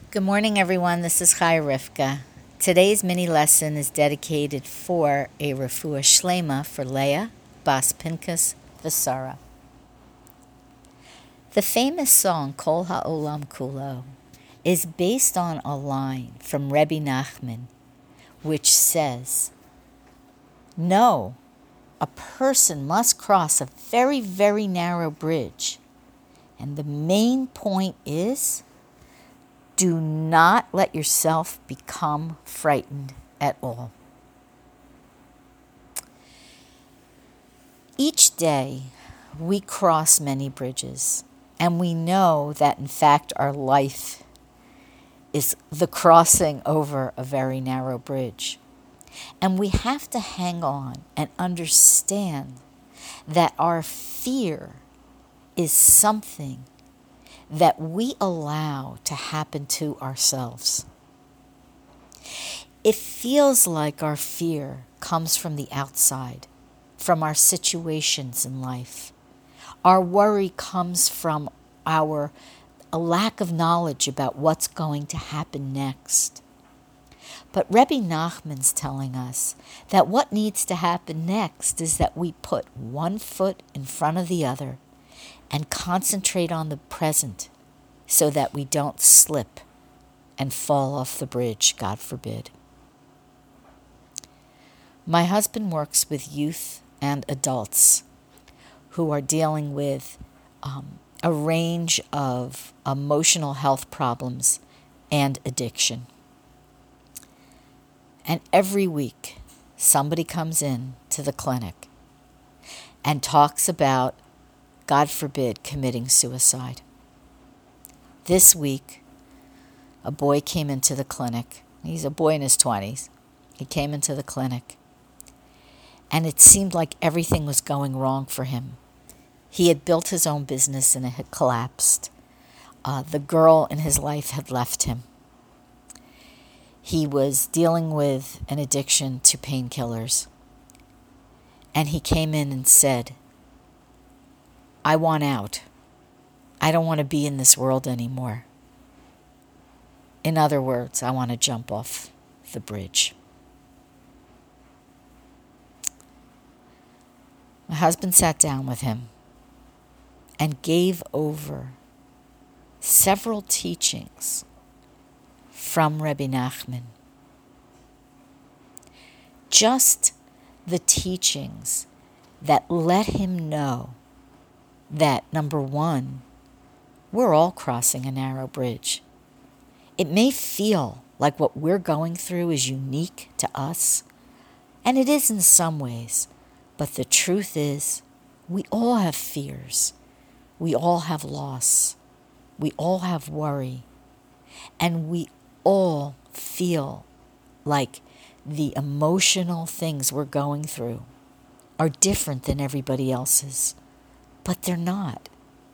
Good morning, everyone. This is Chaya Rivka. Today's mini lesson is dedicated for a refuah shlema for Leah, Bas Pinchas V'Sara. The famous song Kol Ha'olam Kulo is based on a line from Rebbe Nachman, which says, "No, a person must cross a very, very narrow bridge, and the main point is, do not let yourself become frightened at all." Each day, we cross many bridges, and we know that, in fact, our life is the crossing over a very narrow bridge. And we have to hang on and understand that our fear is something that we allow to happen to ourselves. It feels like our fear comes from the outside, from our situations in life. Our worry comes from a lack of knowledge about what's going to happen next. But Rebbe Nachman's telling us that what needs to happen next is that we put one foot in front of the other and concentrate on the present so that we don't slip and fall off the bridge, God forbid. My husband works with youth and adults who are dealing with a range of emotional health problems and addiction. And every week, somebody comes in to the clinic and talks about, God forbid, committing suicide. This week, a boy came into the clinic. He's a boy in his 20s. He came into the clinic, and it seemed like everything was going wrong for him. He had built his own business, and it had collapsed. The girl in his life had left him. He was dealing with an addiction to painkillers. And he came in and said, "I want out. I don't want to be in this world anymore. In other words, I want to jump off the bridge." My husband sat down with him and gave over several teachings from Rebbe Nachman. Just the teachings that let him know that, number one, we're all crossing a narrow bridge. It may feel like what we're going through is unique to us, and it is in some ways, but the truth is, we all have fears. We all have loss. We all have worry. And we all feel like the emotional things we're going through are different than everybody else's, but they're not.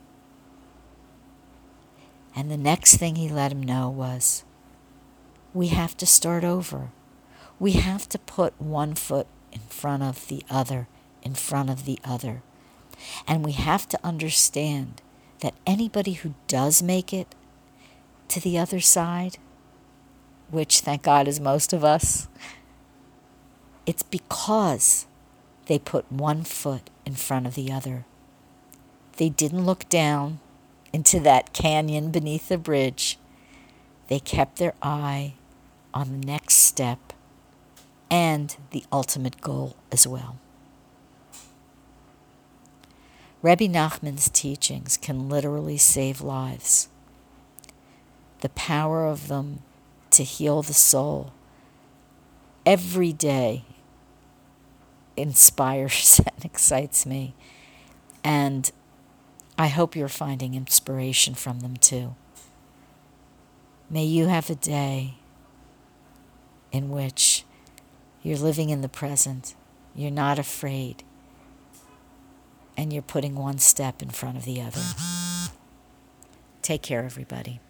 And the next thing he let him know was, we have to start over. We have to put one foot in front of the other, in front of the other. And we have to understand that anybody who does make it to the other side, which thank God is most of us, it's because they put one foot in front of the other. They didn't look down into that canyon beneath the bridge. They kept their eye on the next step and the ultimate goal as well. Rebbe Nachman's teachings can literally save lives. The power of them to heal the soul every day inspires and excites me. And I hope you're finding inspiration from them too. May you have a day in which you're living in the present, you're not afraid, and you're putting one step in front of the other. Take care, everybody.